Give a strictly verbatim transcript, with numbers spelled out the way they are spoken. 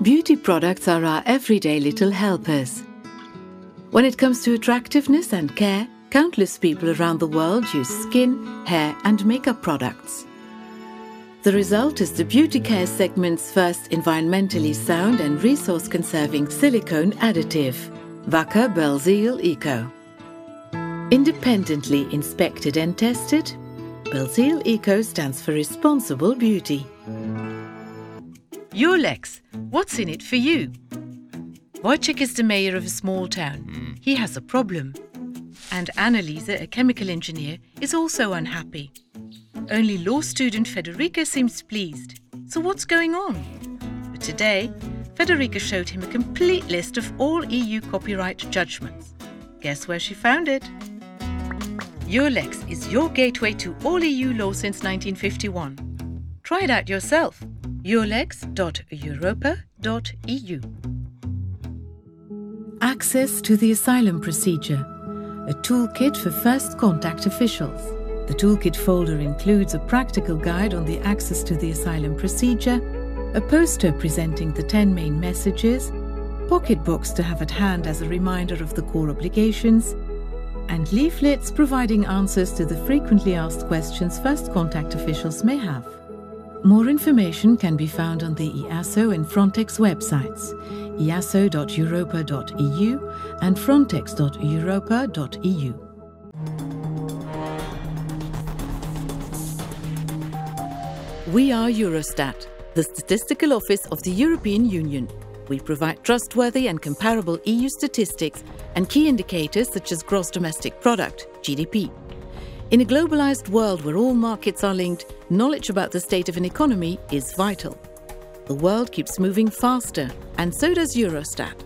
Beauty products are our everyday little helpers. When it comes to attractiveness and care, countless people around the world use skin, hair and makeup products. The result is the beauty care segment's first environmentally sound and resource-conserving silicone additive, Wacker Belzeel Eco. Independently inspected and tested, Belzeel Eco stands for responsible beauty. Yolex, what's in it for you? Wojciech is the mayor of a small town. He has a problem. And Annalisa, a chemical engineer, is also unhappy. Only law student Federica seems pleased. So what's going on? But today, Federica showed him a complete list of all E U copyright judgments. Guess where she found it? Yolex is your gateway to all E U law since nineteen fifty-one. Try it out yourself. yolex dot europa dot e u. Access to the asylum procedure, a toolkit for first contact officials. The toolkit folder includes a practical guide on the access to the asylum procedure, a poster presenting the ten main messages, pocket books to have at hand as a reminder of the core obligations, and leaflets providing answers to the frequently asked questions first contact officials may have. More information can be found on the E A S O and Frontex websites, e a s o dot europa dot e u and frontex dot europa dot e u. We are Eurostat, the statistical office of the European Union. We provide trustworthy and comparable E U statistics and key indicators such as gross domestic product, G D P. In a globalized world where all markets are linked, knowledge about the state of an economy is vital. The world keeps moving faster, and so does Eurostat.